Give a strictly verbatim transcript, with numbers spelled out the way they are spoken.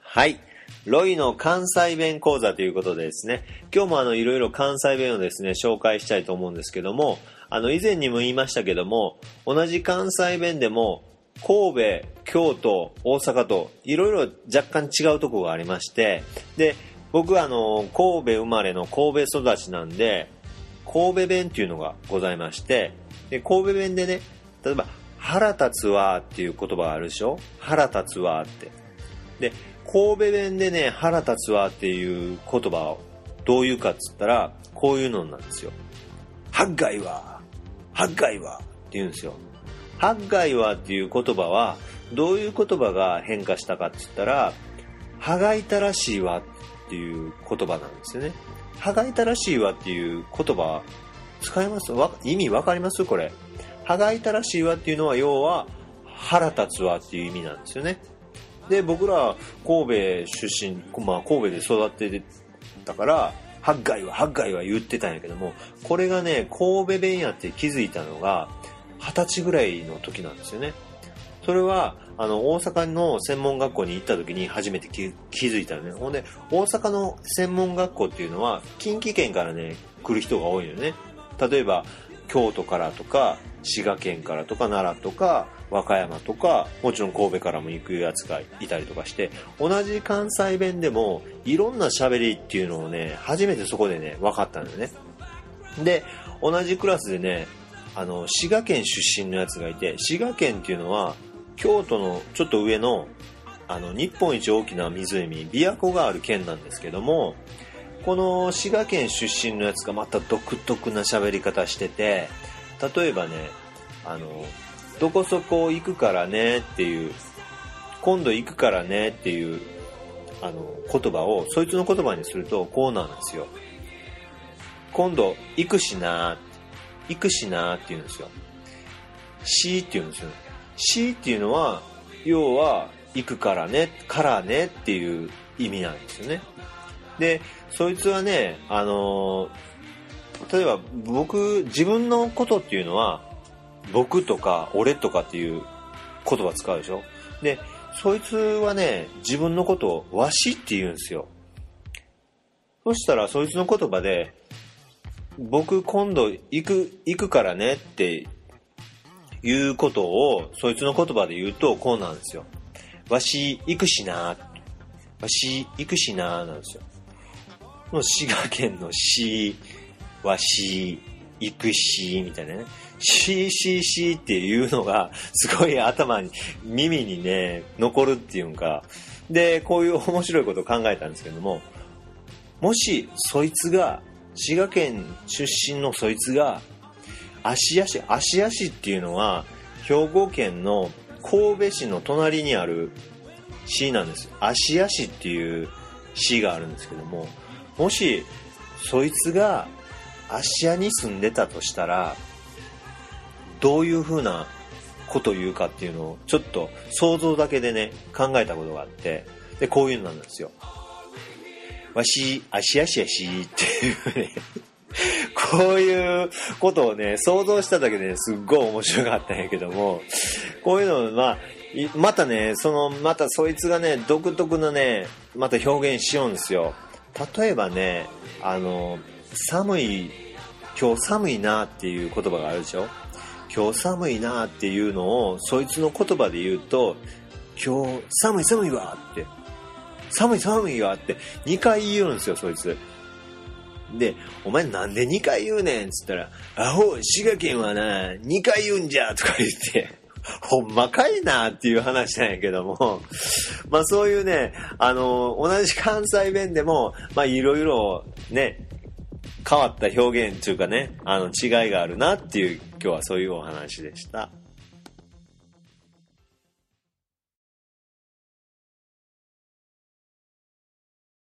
はい。ロイの関西弁講座ということでですね、今日もあのいろいろ関西弁をですね、紹介したいと思うんですけども、あの以前にも言いましたけども、同じ関西弁でも神戸、京都、大阪といろいろ若干違うところがありまして、で、僕はあの神戸生まれの神戸育ちなんで、神戸弁っていうのがございまして、で神戸弁でね、例えば腹立つわーっていう言葉があるでしょ。腹立つわーって。で、神戸弁でね、腹立つわっていう言葉をどう言うかっつったら、こういうのなんですよ。はっがいわー、はっがいわーって言うんですよ。はっがいわっていう言葉は、どういう言葉が変化したかって言ったら、はがいたらしいわっていう言葉なんですよね。はがいたらしいわっていう言葉、使いますわ意味わかりますこれ。はがいたらしいわっていうのは、要は、腹立つわっていう意味なんですよね。で、僕ら神戸出身、まあ神戸で育ってたから、はっがいは、はっがいは言ってたんやけども、これがね、神戸弁やって気づいたのが、二十歳ぐらいの時なんですよね。それは、あの、大阪の専門学校に行った時に初めて気、気づいたのね。ほんで、大阪の専門学校っていうのは、近畿圏からね、来る人が多いのね。例えば、京都からとか、滋賀県からとか、奈良とか、和歌山とか、もちろん神戸からも行くやつがいたりとかして、同じ関西弁でもいろんな喋りっていうのをね、初めてそこでね、分かったんだよね。で、同じクラスでね、あの、滋賀県出身のやつがいて、滋賀県っていうのは、京都のちょっと上の、あの、日本一大きな湖、琵琶湖がある県なんですけども、この滋賀県出身のやつがまた独特な喋り方してて、例えばね、あの、どこそこ行くからねっていう、今度行くからねっていう、あの、言葉を、そいつの言葉にすると、こうなんですよ。今度行くしな、行くしなって言うんですよ。しって言うんですよ。しっていうのは、要は、行くからね、からねっていう意味なんですよね。で、そいつはね、あの、例えば僕、自分のことっていうのは、僕とか俺とかっていう言葉使うでしょ。で、そいつはね、自分のことをわしって言うんですよ。そしたらそいつの言葉で、僕今度行く、行くからねっていうことをそいつの言葉で言うとこうなんですよ。わし行くしな、わし行くしななんですよ。滋賀県のし、わし行くしみたいなね。シーシーシー っていうのがすごい頭に耳にね残るっていうんかで、こういう面白いことを考えたんですけども、もしそいつが滋賀県出身のそいつが芦屋市、芦屋市っていうのは兵庫県の神戸市の隣にある市なんです。芦屋市っていう市があるんですけども、もしそいつが芦屋に住んでたとしたらどういう風なことを言うかっていうのをちょっと想像だけでね考えたことがあって、でこういうのなんですよ。わしあしあしあしっていうねこういうことをね想像しただけで、ね、すっごい面白かったんやけども、こういうのはまたねそのまたそいつがね独特なねまた表現しようんですよ。例えばね、あの寒い、今日寒いなっていう言葉があるでしょ。今日寒いなっていうのをそいつの言葉で言うと、今日寒い寒いわって寒い寒いわってにかい言うんですよそいつで。お前なんでにかい言うねんっつったら、アホ滋賀県はなにかい言うんじゃとか言ってほんまかいなっていう話なんやけどもまあそういうね、あの同じ関西弁でもまあいろいろね変わった表現っていうかね、あの違いがあるなっていう、今日はそういうお話でした。